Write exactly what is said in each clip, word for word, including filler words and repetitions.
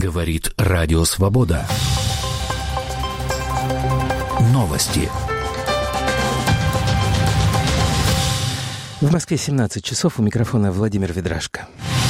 Говорит Радио Свобода. Новости. В Москве семнадцать часов. У микрофона Владимир Ведрашко.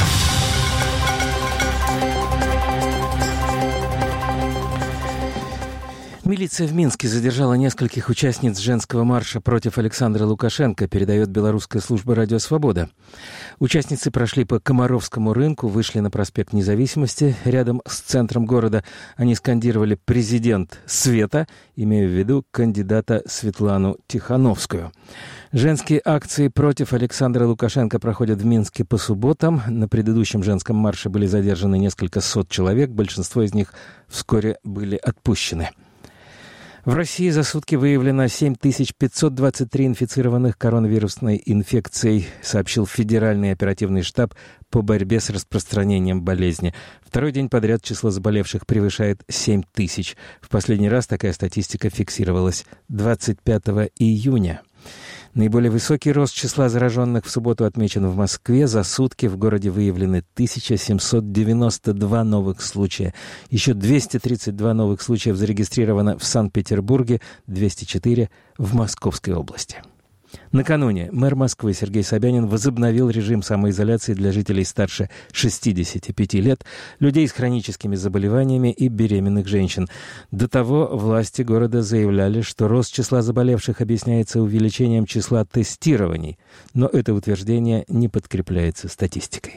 Милиция в Минске задержала нескольких участниц женского марша против Александра Лукашенко, передает белорусская служба «Радио Свобода». Участницы прошли по Комаровскому рынку, вышли на проспект Независимости. Рядом с центром города они скандировали «Президент Света», имея в виду кандидата Светлану Тихановскую. Женские акции против Александра Лукашенко проходят в Минске по субботам. На предыдущем женском марше были задержаны несколько сот человек. Большинство из них вскоре были отпущены. В России за сутки выявлено семь тысяч пятьсот двадцать три инфицированных коронавирусной инфекцией, сообщил Федеральный оперативный штаб по борьбе с распространением болезни. Второй день подряд число заболевших превышает семь тысяч. В последний раз такая статистика фиксировалась двадцать пятого июня. Наиболее высокий рост числа зараженных в субботу отмечен в Москве. За сутки в городе выявлены тысяча семьсот девяносто два новых случая. Еще двести тридцать два новых случаев зарегистрировано в Санкт-Петербурге, двести четыре в Московской области. Накануне мэр Москвы Сергей Собянин возобновил режим самоизоляции для жителей старше шестидесяти пяти лет, людей с хроническими заболеваниями и беременных женщин. До того власти города заявляли, что рост числа заболевших объясняется увеличением числа тестирований, но это утверждение не подкрепляется статистикой.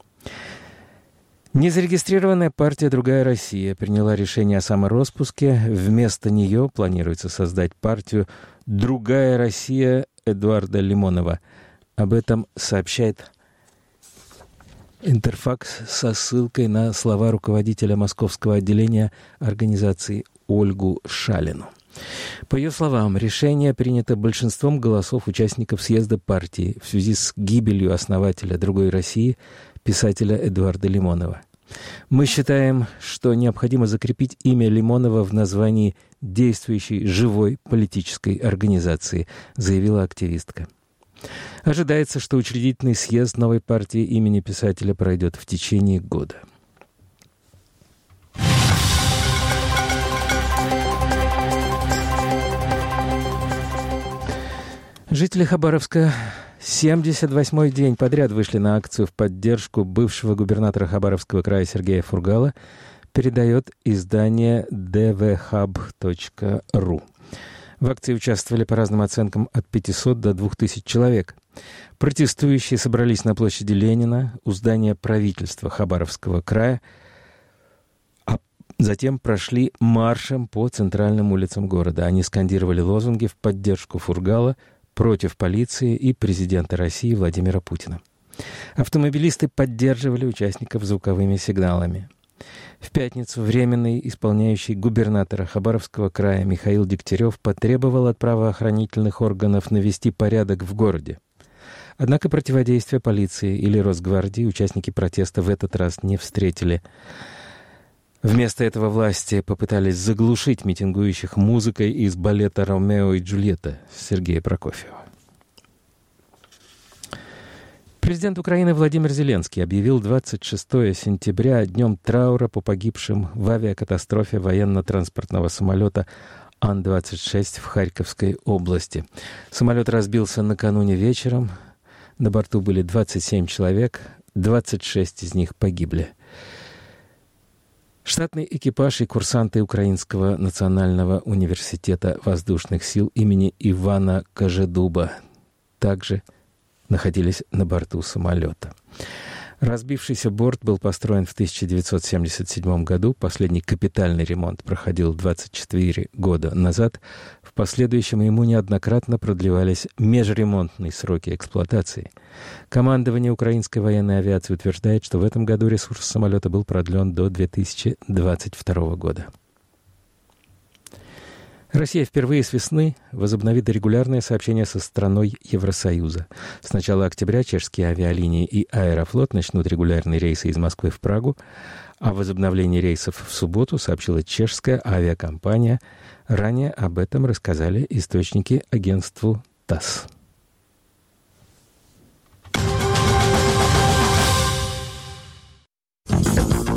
Незарегистрированная партия «Другая Россия» приняла решение о самороспуске. Вместо нее планируется создать партию «Другая Россия» Эдуарда Лимонова. Об этом сообщает Интерфакс со ссылкой на слова руководителя московского отделения организации Ольгу Шалину. По ее словам, решение принято большинством голосов участников съезда партии в связи с гибелью основателя «Другой России» писателя Эдуарда Лимонова. Мы считаем, что необходимо закрепить имя Лимонова в названии действующей живой политической организации, заявила активистка. Ожидается, что учредительный съезд новой партии имени писателя пройдет в течение года. Жители Хабаровска семьдесят восьмой день подряд вышли на акцию в поддержку бывшего губернатора Хабаровского края Сергея Фургала, передает издание дэ вэ хаб точка ру. В акции участвовали по разным оценкам от пятисот до двух тысяч человек. Протестующие собрались на площади Ленина, у здания правительства Хабаровского края, а затем прошли маршем по центральным улицам города. Они скандировали лозунги в поддержку Фургала, против полиции и президента России Владимира Путина. Автомобилисты поддерживали участников звуковыми сигналами. В пятницу временный исполняющий губернатора Хабаровского края Михаил Дегтярев потребовал от правоохранительных органов навести порядок в городе. Однако противодействия полиции или Росгвардии участники протеста в этот раз не встретили. Вместо этого власти попытались заглушить митингующих музыкой из балета «Ромео и Джульетта» Сергея Прокофьева. Президент Украины Владимир Зеленский объявил двадцать шестого сентября днем траура по погибшим в авиакатастрофе военно-транспортного самолета Ан двадцать шесть в Харьковской области. Самолет разбился накануне вечером. На борту были двадцать семь человек, двадцать шесть из них погибли. Штатный экипаж и курсанты Украинского национального университета воздушных сил имени Ивана Кожедуба также находились на борту самолета. Разбившийся борт был построен в тысяча девятьсот семьдесят седьмом году. Последний капитальный ремонт проходил двадцать четыре года назад. В последующем ему неоднократно продлевались межремонтные сроки эксплуатации. Командование украинской военной авиации утверждает, что в этом году ресурс самолета был продлен до две тысячи двадцать второго года. Россия впервые с весны возобновит регулярное сообщение со страной Евросоюза. С начала октября чешские авиалинии и Аэрофлот начнут регулярные рейсы из Москвы в Прагу. О возобновлении рейсов в субботу сообщила чешская авиакомпания. Ранее об этом рассказали источники агентству ТАСС.